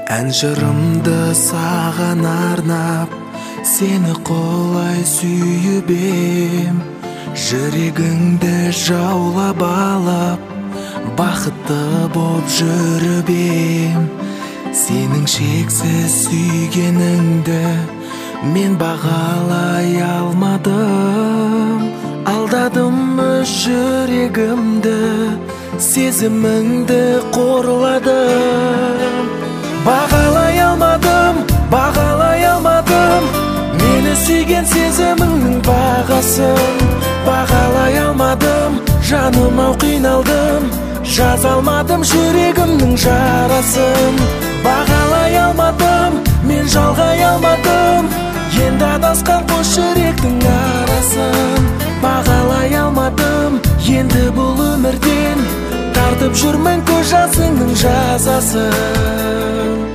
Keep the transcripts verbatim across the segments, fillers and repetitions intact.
Ән жырымды саған арнап, сені қолай сүйіп ем. Жүрегіңді жаулап алып, бақытты боп жүріп ем. Сенің шексіз сүйгеніңді мен бағалай алмадым. Алдадым өз жүрегімді, сезіміңді қорладым. Бағалай алмадым, бағалай алмадым, мені сүйген сезіміңнің бағасын. Бағалай алмадым, жаным ау қиналдым, жаза алмадым жүрегімнің жарасын. Бағалай алмадым, мен жалғай алмадым, енді адасқан қос жүректің арасын. Бағалай алмадым, енді бұл өмірден тартып жүрмін көз жасыңның жазасын.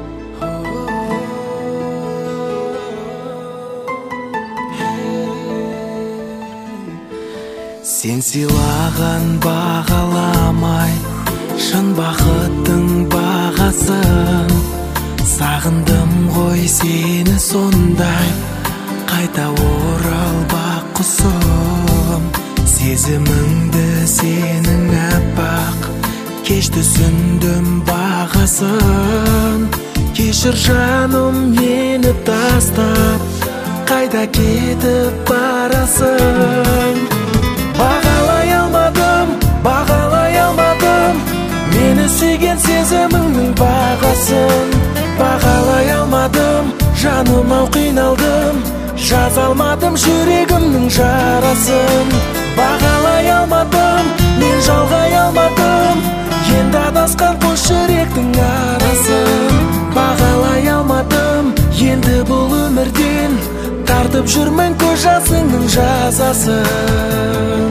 Сен сыйлаған бағаламай, шын бақыттың бағасын. Сағындым ғой сені сондай, қайта оралбақ құсым. Сезіміңді сенің әппақ, кеш түсіндім бағасын. Кешір жаным мені тастап, қайда кетіп барасың. Бағалай алмадым, бағалай алмадым, мені сүйген сезіміңнің бағасын. Бағалай алмадым, жаным ау қиналдым, жаза алмадым жүрегімнің жарасын. Бағалай алмадым, мен жалғай алмадым, енді адасқан қос жүректің арасын. Бағалай алмадым, енді бұл өмірден тартып жүрмін көз жасыңның жазасын.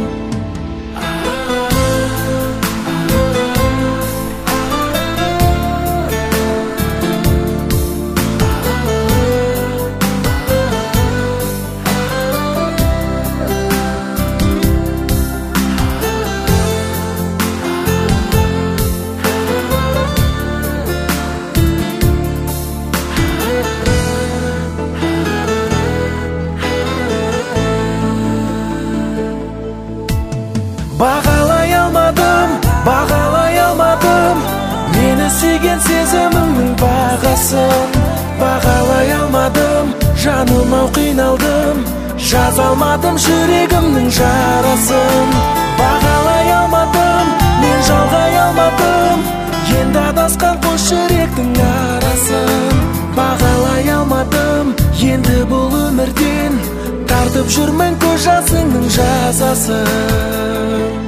Бағалай алмадым, бағалай алмадым, мені сүйген сезіміңнің бағасын. Бағалай алмадым, жаным ау қиналдым, жаза алмадым жүрегімнің жарасын. Бағалай алмадым, мен жалғай алмадым, енді адасқан қос жүректің арасын. Бағалай алмадым, енді бұл өмірден тартып жүрмін көз жасыңның жазасын.